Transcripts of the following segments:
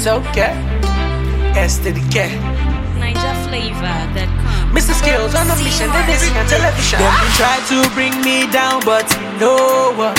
it's okay. S to the K. Niger flavor that comes. Mr. Skills on a mission, they this on television. Them they try to bring me down, but you know what?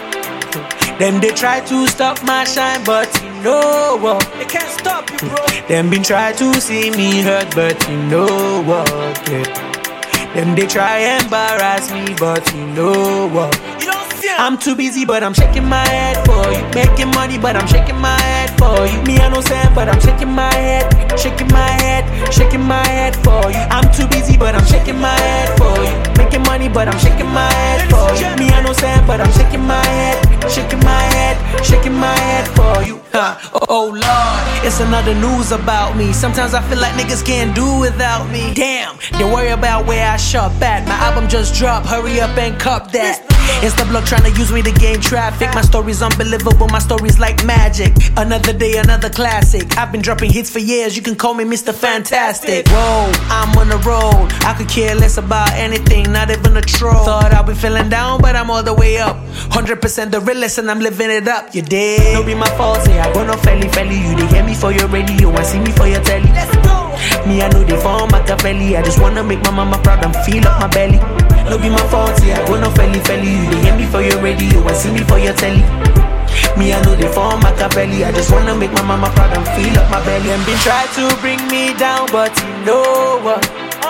Them they try to stop my shine, but you know what? They can't stop you, bro. Them been try to see me hurt, but you know what? Yeah. Them they try embarrass me, but you know what? You don't see him. I'm too busy, but I'm shaking my head for you. Making money, but I'm shaking my head for you. Me, I know Sam, but I'm shaking my head. Shaking my head, shaking my head for you. I'm too busy, but I'm shaking my head for you. Making money, but I'm shaking my head for you. Me, I know Sam, but I'm shaking my head. Shaking my head, shaking my head for you. Oh Lord, it's another news about me. Sometimes I feel like niggas can't do without me. Damn, they worry about where I shop at. My album just dropped, hurry up and cop that. Insta block trying to use me to gain traffic. My story's unbelievable, my story's like magic. Another day, another classic. I've been dropping hits for years, you can call me Mr. Fantastic. Whoa, I'm on the road, I could care less about anything, not even a troll. Thought I'd be feeling down, but I'm all the way up. 100% the realest and I'm living it up, you dig? No be my fault, say I go no felly. You they hear me for your radio and see me for your telly. Let's go. Me I know they form Machiavelli. I just wanna make my mama proud and feel up my belly. No be my fault, say I go no felly. You they hear me for your radio and see me for your telly. Me I know they form Machiavelli. I just wanna make my mama proud and feel up my belly. Them been try to bring me down, but you know what?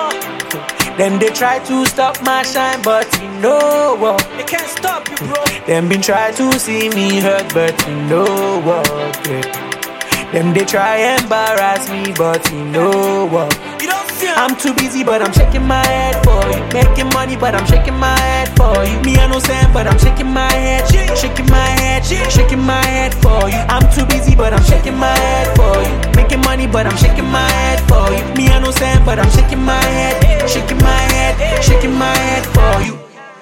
Them they try to stop my shine, but you know what? They can't stop you, bro. Them been try to see me hurt, but you know what? Yeah. Them they try embarrass me, but you know what? You don't see him. I'm too busy, but I'm shaking my head for you. Making money, but I'm shaking my head for you. Me I know Sam, but I'm shaking my head. Shaking my head, shaking my head for you. I'm too busy, but I'm shaking my head for you. Making money, but I'm shaking my head for you. Me I know Sam, but I'm shaking my head. Shaking my head, shaking my head for you.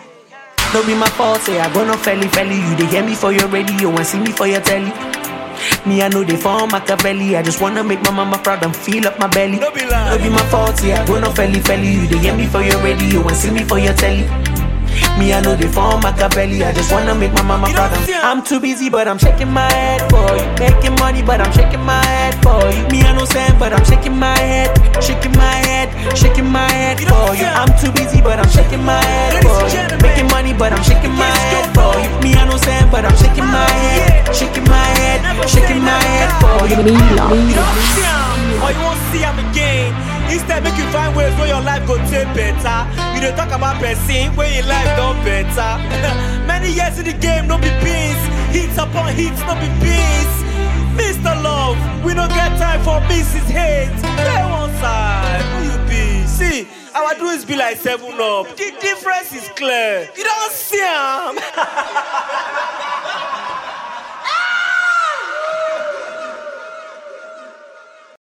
No be my fault, say I go no felly. You they hear me for your radio and see me for your telly. Me I know they form Machiavelli. I just wanna make my mama proud and feel up my belly. No be lie. No be my fault, say I go no felly. You they hear me for your radio and see me for your telly. Me I know they form Machiavelli. I just wanna make my mama proud and I'm too busy, but I'm shaking my head for you. Making money, but I'm shaking my head for you. Me I know Sam, but I'm shaking my head. Shaking my head, shaking my head for you. I'm too busy, but I'm shaking my head for you. Making money, but I'm shaking my head for you. Me I know Sam, but I'm shaking my head. Shaking my head, shaking my head for you. You don't see him, or you won't see him again. Instead, make you find ways where your life go take better. You don't talk about person where your life don't better. Many years in the game, no be beans. Hits upon hits, no be beans. Mr. Love, we don't get time for Mrs. Hate. Play one side, who you be? See, our dudes be like 7 Up. The difference is clear. You don't see him.